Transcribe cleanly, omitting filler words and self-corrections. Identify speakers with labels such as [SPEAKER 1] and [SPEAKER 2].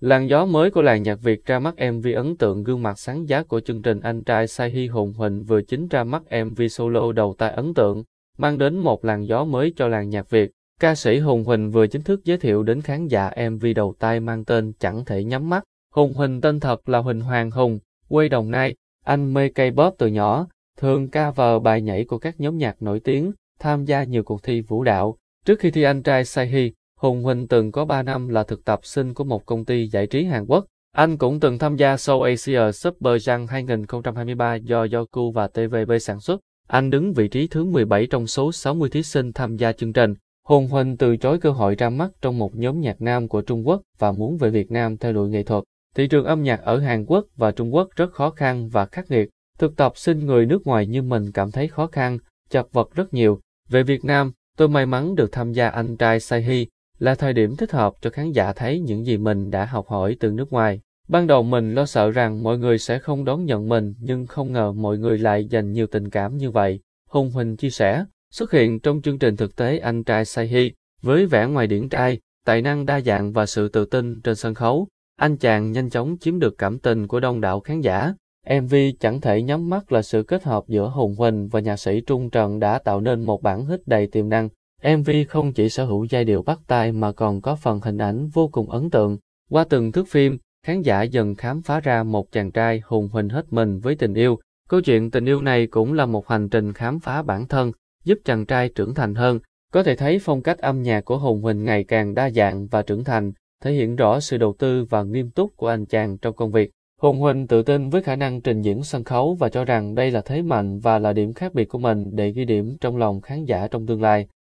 [SPEAKER 1] Làn gió mới của làng nhạc Việt ra mắt MV ấn tượng gương mặt sáng giá của chương trình Anh trai Say Hi. Hùng Huỳnh vừa chính ra mắt MV solo đầu tay ấn tượng, mang đến một làn gió mới cho làng nhạc Việt. Ca sĩ Hùng Huỳnh vừa chính thức giới thiệu đến khán giả MV đầu tay mang tên Chẳng thể nhắm mắt. Hùng Huỳnh tên thật là Huỳnh Hoàng Hùng, quê Đồng Nai. Anh mê K-pop từ nhỏ, thường cover bài nhảy của các nhóm nhạc nổi tiếng, tham gia nhiều cuộc thi vũ đạo. Trước khi thi Anh trai Say Hi, Hùng Huỳnh từng có 3 năm là thực tập sinh của một công ty giải trí Hàn Quốc. Anh cũng từng tham gia show Asia Super Jam 2023 do Youku và TVB sản xuất. Anh đứng vị trí thứ 17 trong số 60 thí sinh tham gia chương trình. Hùng Huỳnh từ chối cơ hội ra mắt trong một nhóm nhạc nam của Trung Quốc và muốn về Việt Nam theo đuổi nghệ thuật. Thị trường âm nhạc ở Hàn Quốc và Trung Quốc rất khó khăn và khắc nghiệt. Thực tập sinh người nước ngoài như mình cảm thấy khó khăn, chật vật rất nhiều. Về Việt Nam, tôi may mắn được tham gia Anh trai Say Hi, là thời điểm thích hợp cho khán giả thấy những gì mình đã học hỏi từ nước ngoài. Ban đầu mình lo sợ rằng mọi người sẽ không đón nhận mình, nhưng không ngờ mọi người lại dành nhiều tình cảm như vậy. Hùng Huỳnh chia sẻ, xuất hiện trong chương trình thực tế Anh trai Say Hi, với vẻ ngoài điển trai, tài năng đa dạng và sự tự tin trên sân khấu, anh chàng nhanh chóng chiếm được cảm tình của đông đảo khán giả. MV Chẳng thể nhắm mắt là sự kết hợp giữa Hùng Huỳnh và nhạc sĩ Trung Trần đã tạo nên một bản hit đầy tiềm năng. MV không chỉ sở hữu giai điệu bắt tai mà còn có phần hình ảnh vô cùng ấn tượng. Qua từng thước phim, khán giả dần khám phá ra một chàng trai Hùng Huỳnh hết mình với tình yêu. Câu chuyện tình yêu này cũng là một hành trình khám phá bản thân, giúp chàng trai trưởng thành hơn. Có thể thấy phong cách âm nhạc của Hùng Huỳnh ngày càng đa dạng và trưởng thành, thể hiện rõ sự đầu tư và nghiêm túc của anh chàng trong công việc. Hùng Huỳnh tự tin với khả năng trình diễn sân khấu và cho rằng đây là thế mạnh và là điểm khác biệt của mình để ghi điểm trong lòng khán giả trong tương lai.